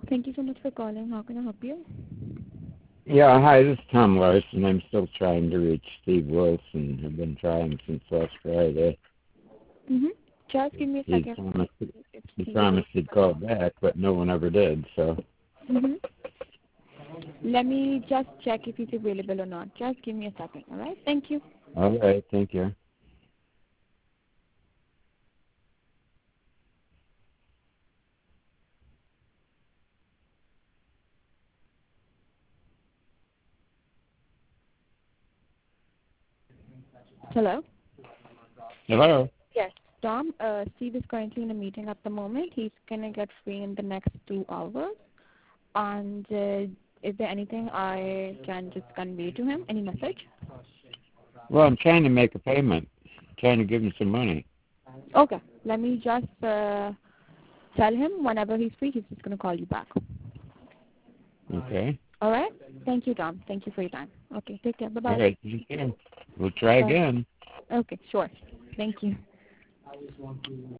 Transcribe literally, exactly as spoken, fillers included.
Thank you so much for calling. How can I help you? Yeah, hi, this is Tom Larson. I'm still trying to reach Steve Wilson. I've been trying since last Friday. Mm-hmm. Just give me a He second. promised, If he Steve promised is- he'd call back, but no one ever did, so. Mm-hmm. Let me just check if he's available or not. Just give me a second, all right? Thank you. All right, thank you. Hello? Hello? Yes. Tom, uh, Steve is currently in a meeting at the moment. He's going to get free in the next two hours. And uh, is there anything I can just convey to him? Any message? Well, I'm trying to make a payment. I'm trying to give him some money. Okay. Let me just uh, tell him whenever he's free, he's just going to call you back. Okay. All right? Thank you, Tom. Thank you for your time. Okay. Take care. Bye-bye. All right, you can. We'll try Bye. again. Okay. Sure. Thank you.